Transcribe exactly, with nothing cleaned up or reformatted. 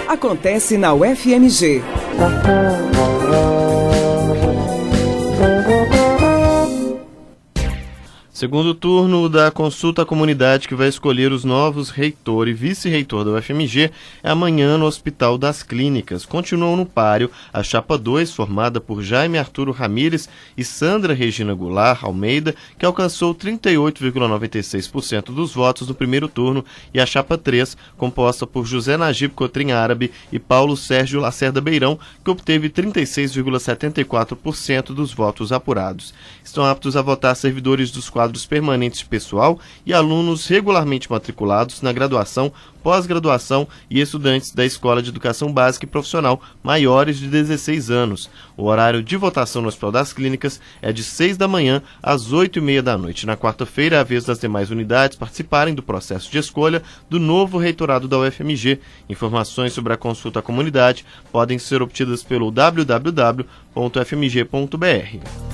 acontece na U F M G. Segundo turno da consulta à comunidade que vai escolher os novos reitor e vice-reitor da U F M G é amanhã no Hospital das Clínicas. Continuam no páreo a chapa dois, formada por Jaime Arturo Ramírez e Sandra Regina Goulart Almeida, que alcançou trinta e oito vírgula noventa e seis por cento dos votos no primeiro turno, e a chapa três, composta por José Najib Cotrim Árabe e Paulo Sérgio Lacerda Beirão, que obteve trinta e seis vírgula setenta e quatro por cento dos votos apurados. Estão aptos a votar servidores dos quadros permanentes pessoal e alunos regularmente matriculados na graduação, pós-graduação e estudantes da Escola de Educação Básica e Profissional maiores de dezesseis anos. O horário de votação no Hospital das Clínicas é de seis da manhã às oito e meia da noite. Na quarta-feira é a vez das demais unidades participarem do processo de escolha do novo reitorado da U F M G. Informações sobre a consulta à comunidade podem ser obtidas pelo w w w ponto f m g ponto b r.